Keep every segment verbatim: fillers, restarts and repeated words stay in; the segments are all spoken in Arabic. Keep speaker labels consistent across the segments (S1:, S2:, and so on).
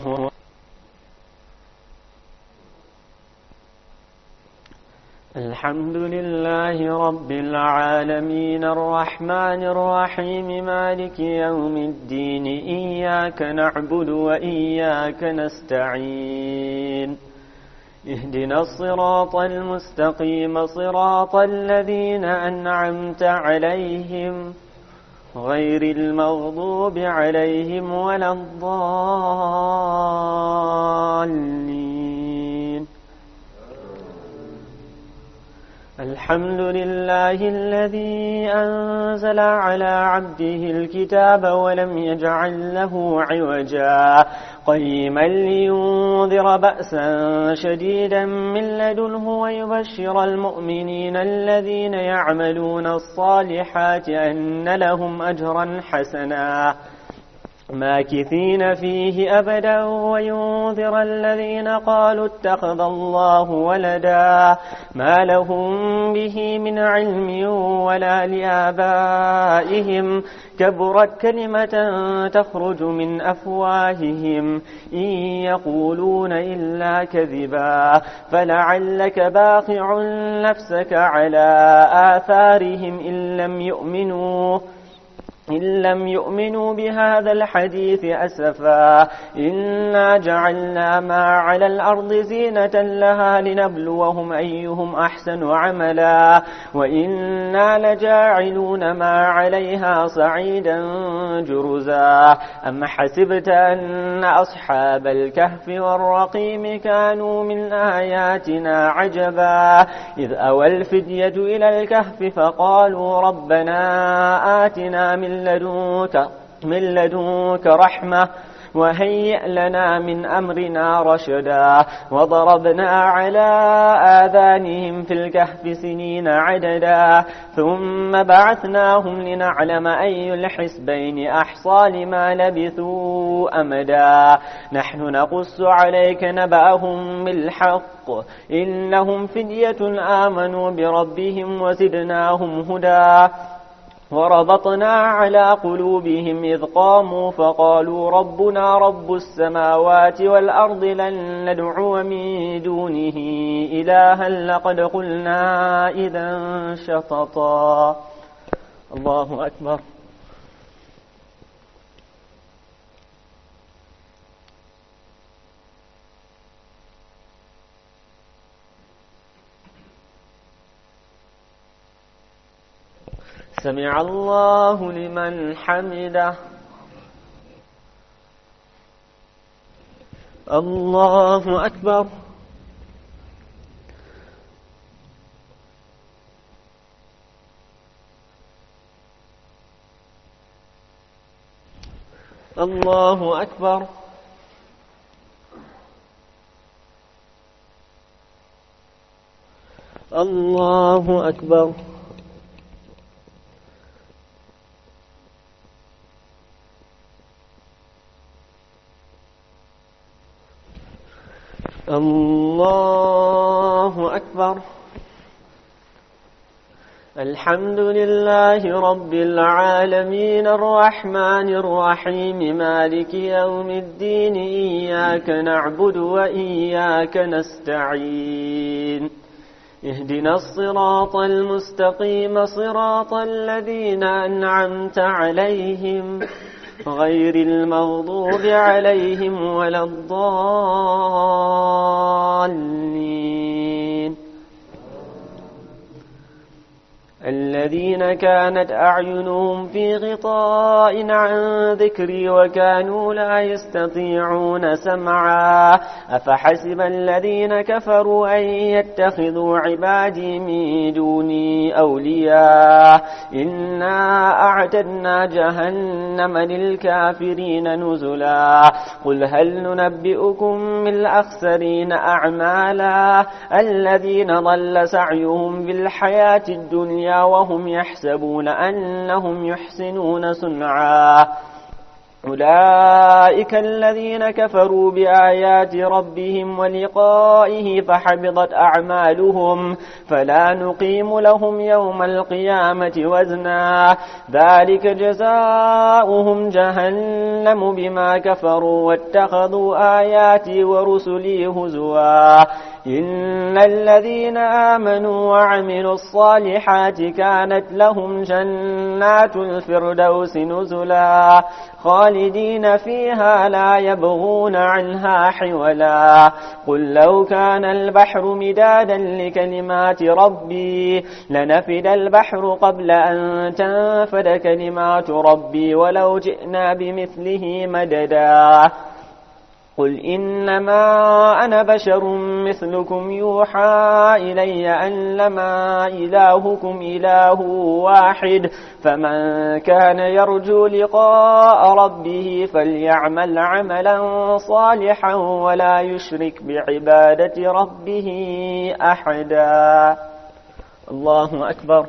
S1: الحمد لله رب العالمين الرحمن الرحيم مالك يوم الدين إياك نعبد وإياك نستعين اهدنا الصراط المستقيم صراط الذين أنعمت عليهم غير المغضوب عليهم ولا الضالين. الحمد لله الذي أنزل على عبده الكتاب ولم يجعل له عوجا قيما لينذر بأسا شديدا من لدنه ويبشر المؤمنين الذين يعملون الصالحات أن لهم أجرا حسنا ماكثين فيه أبدا وينذر الذين قالوا اتخذ الله ولدا ما لهم به من علم ولا لآبائهم كبرت كلمة تخرج من أفواههم إن يقولون إلا كذبا فلعلك باخع نفسك على آثارهم إن لم يؤمنوا إن لم يؤمنوا بهذا الحديث أسفا إنا جعلنا ما على الأرض زينة لها لنبلوهم أيهم أحسن عملا وإنا لجاعلون ما عليها صعيدا جرزا أم حسبت أن أصحاب الكهف والرقيم كانوا من آياتنا عجبا إذ أوى الفتية إلى الكهف فقالوا ربنا آتنا من لدنك من لدنك رحمة وهيئ لنا من أمرنا رشدا وضربنا على آذانهم في الكهف سنين عددا ثم بعثناهم لنعلم أي الحسبين أحصى لما لبثوا أمدا نحن نقص عليك نبأهم بالحق إنهم فدية آمنوا بربهم وزدناهم هدى وربطنا على قلوبهم إذ قاموا فقالوا ربنا رب السماوات والأرض لن ندعو من دونه إلها لقد قلنا إذا شططا. الله أكبر. سمع الله لمن حمده. الله أكبر. الله أكبر. الله أكبر. الله أكبر. الحمد لله رب العالمين الرحمن الرحيم مالك يوم الدين إياك نعبد وإياك نستعين اهدنا الصراط المستقيم صراط الذين أنعمت عليهم غير المغضوب عليهم ولا الضالين الذين كانت أعينهم في غطاء عن ذكري وكانوا لا يستطيعون سمعا أفحسب الذين كفروا أن يتخذوا عبادي من دوني أولياء إنا أعتدنا جهنم للكافرين نزلا قل هل ننبئكم بالأخسرين أعمالا الذين ضل سعيهم بالحياة الدنيا وهم يحسبون أنهم يحسنون صنعا أولئك الذين كفروا بآيات ربهم ولقائه فحبطت أعمالهم فلا نقيم لهم يوم القيامة وزنا ذلك جزاؤهم جهنم بما كفروا واتخذوا آياتي ورسلي هزوا إن الذين آمنوا وعملوا الصالحات كانت لهم جنات الفردوس نزلا خالدين فيها لا يبغون عنها حولا قل لو كان البحر مدادا لكلمات ربي لنفد البحر قبل أن تنفد كلمات ربي ولو جئنا بمثله مددا قل إنما أنا بشر مثلكم يوحى إلي أنما إلهكم إله واحد فمن كان يرجو لقاء ربه فليعمل عملا صالحا ولا يشرك بعبادة ربه أحدا. الله أكبر.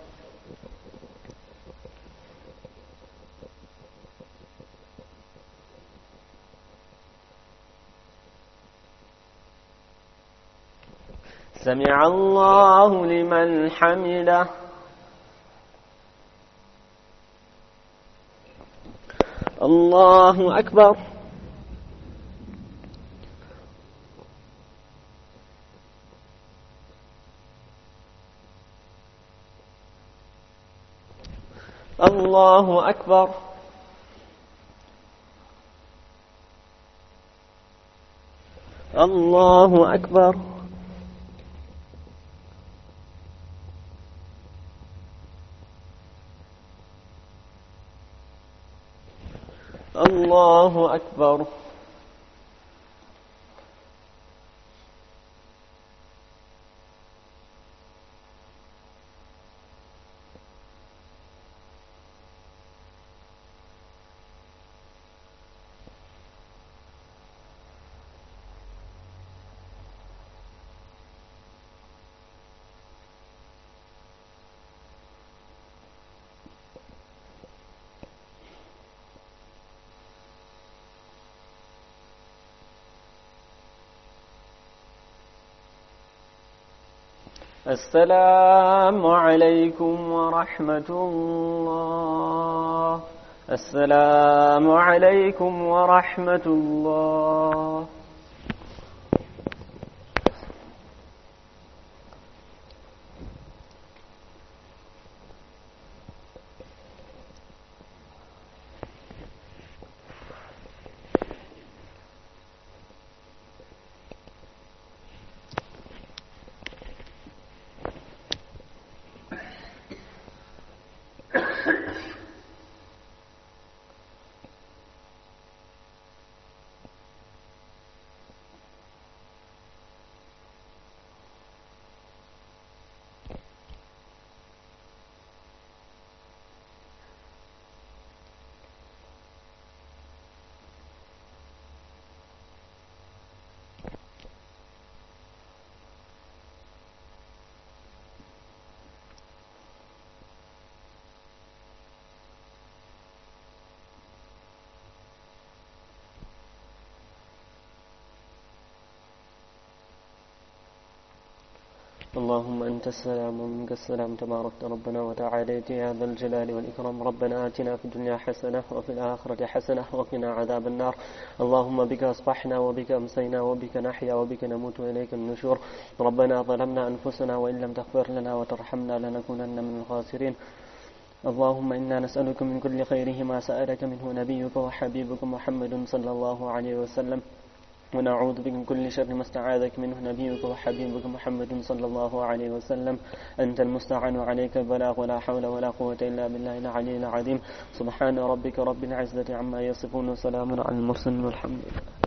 S1: سمع الله لمن حمده. الله أكبر. الله أكبر. الله أكبر. الله أكبر. السلام عليكم ورحمة الله. السلام عليكم ورحمة الله. اللهم أنت السلام ومنك السلام تباركت ربنا وتعاليت يا ذا الجلال والإكرام. ربنا آتنا في الدنيا حسنة وفي الآخرة حسنة وقنا عذاب النار. اللهم بك أصبحنا وبك أمسينا وبك نحيا وبك نموت وإليك النشور. ربنا ظلمنا أنفسنا وإن لم تغفر لنا وترحمنا لنكونن من الخاسرين. اللهم إنا نسألك من كل خيره ما سألك منه نبيك وحبيبك محمد صلى الله عليه وسلم ونعوذ بك من كل شر ما استعاذك منه نبيك وحبيبك محمد صلى الله عليه وسلم. أنت المستعان وعليك البلاغ ولا حول ولا قوة إلا بالله العلي العظيم. سبحان ربك رب العزة عما يصفون وسلام على المرسلين والحمد لله.